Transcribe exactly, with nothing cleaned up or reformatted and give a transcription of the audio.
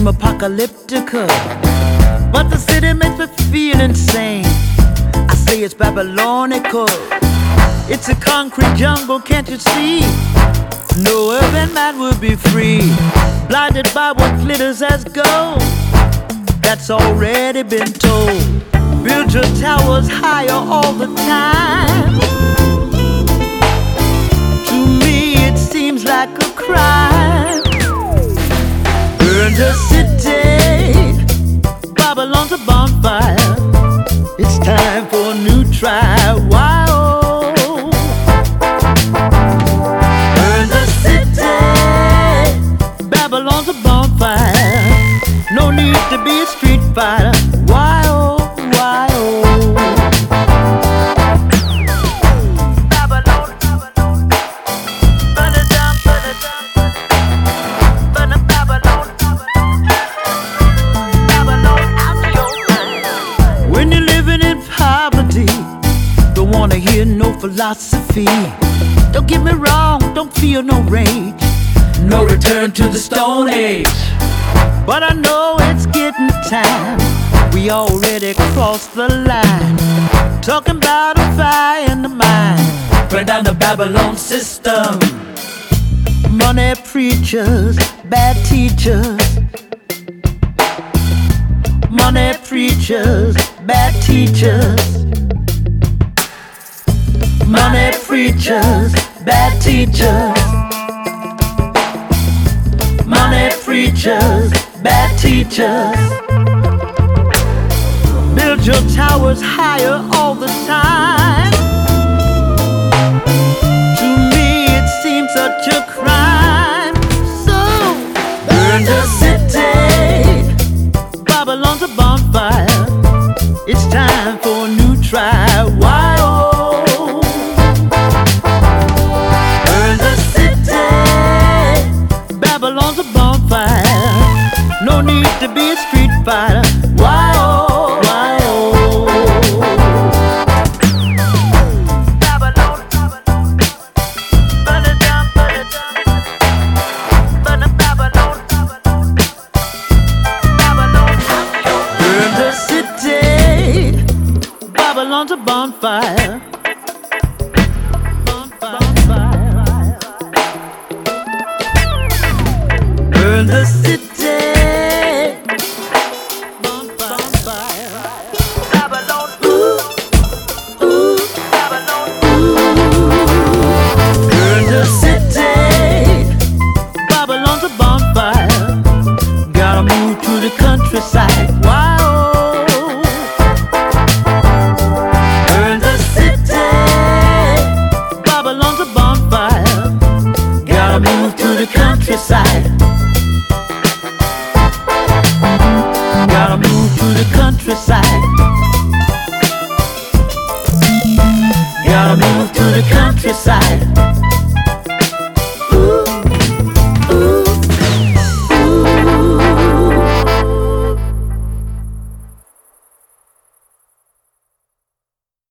seem apocalyptical, but the city makes me feel insane. I say it's Babylonical. It's a concrete jungle, can't you see? No urban man would be free, blinded by what glitters as gold. That's already been told. Build your towers higher all the time. To me it seems like a crime. Burn the city, Babylon's a bonfire. It's time for a new try. Why oh? Burn the city, Babylon's a bonfire. No need to be a street fighter. Why oh, why oh? Babylon, Babylon, burn it down, burn it down, burn it, Babylon, Babylon, out of your mind. When you're living in poverty, don't wanna hear no philosophy. Don't get me wrong, don't feel no rage, no return to the Stone Age. But I know it's getting time. We already crossed the line. Talking about a fire in the mind. Burn down the Babylon system. Money preachers, bad teachers. Money preachers, bad teachers. Money preachers, bad teachers. Money preachers, bad teachers. Build your towers higher all the time. To me it seems such a crime. So burn the city, Babylon's a bonfire. It's time for a new try. Why oh? Burn the city, Babylon's a bonfire. No need to be a street fighter. Why oh, why oh? Babylon, Babylon, burn it down, burn it down, burn it, Babylon, Babylon, Babylon. Burn the city, Babylon's a bonfire. Bonfire. Burn the city,